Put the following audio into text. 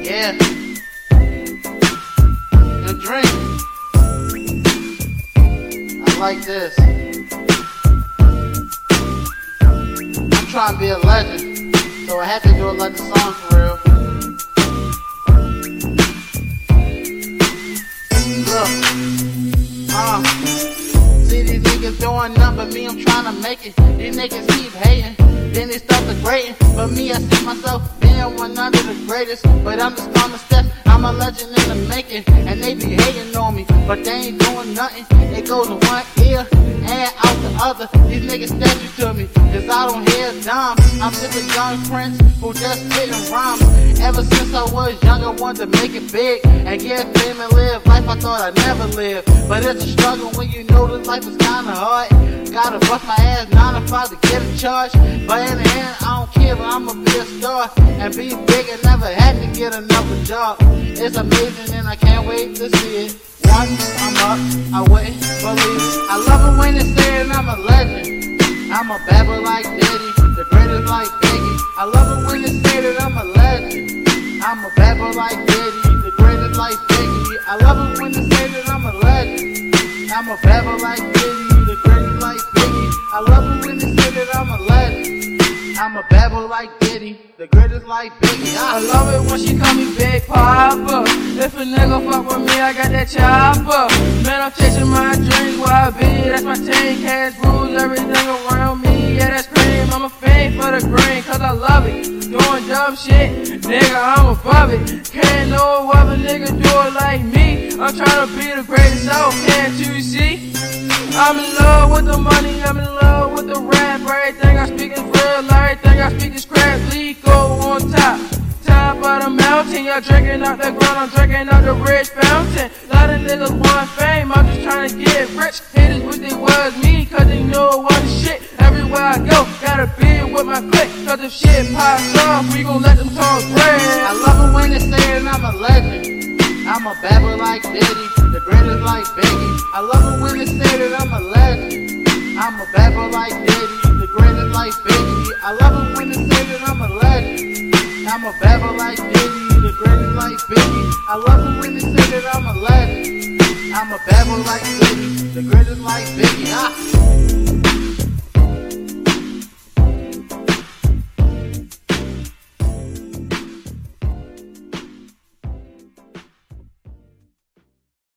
Yeah. Your drink. I like this. I'm trying to be a legend, so I had to do a legend song for real. Look, see these niggas doing nothing but me, I'm trying to make it. These niggas keep hating, then they start degrading. But me, I see myself being one of the greatest. But I'm just gonna step, I'm a legend in the making. And they be hating on me, but they ain't doing nothing. It goes to one ear and out the other. These niggas statue to me, cause I don't hear a dime. I'm just a young prince who just spitting rhymes. Ever since I was young, I wanted to make it big and get fame and live life I thought I'd never live. But it's a struggle when you know this life is kinda hard. Gotta bust my ass 9 to 5 to get a charge. But in the end, I don't care, but I'ma be a star and be big and never had to get another job. It's amazing and I can't wait to see it. Once I'm up, I wouldn't believe it. I love it when they say that I'm a legend. I'm a bad boy like Diddy, the greatest like Biggie. I love it when they say that I'm a legend. I'm a bad boy like Diddy, the greatest like Biggie. I love it when they say that I'm a legend. I'm a bad boy like Diddy, the greatest like Biggie. I love it when they say that I'm a legend. I'm a bad boy like Diddy, the greatest like Biggie. I love it when she call me Big Papa. If a nigga fuck with me, I got that chopper. Man, I'm chasing my dreams where I be. That's my team, cash rules everything around me. Yeah, that's cream. I'm a fiend for the green, cause I love it. Doing dumb shit, nigga, I'm above it. Can't no other nigga do it like me. I'm trying to be the greatest out, can't you see? I'm in love with the money, I'm in love with the rap. Everything I speak is real, everything I speak is crap. Go on top, top of the mountain. Y'all drinking out the ground, I'm drinking out the rich fountain. Lot of niggas want fame, I'm just trying to get rich. Haters wish they was me, cause they know I'm the shit. Everywhere I go, gotta be with my clique. Cause if shit pops off, we gon' let them talk bread. I love it when they say that I'm a legend. I'm a bad boy like Diddy, the greatest like Biggie. I love it when they say that I'm a legend. I'm a bad boy like Diddy, the greatest like Biggie. I love it when they say that I'm a legend. I'm a bad boy like Diddy, the greatest like Biggie. I love it when they say that I'm a legend. I'm a bad boy like Diddy, the greatest like Biggie.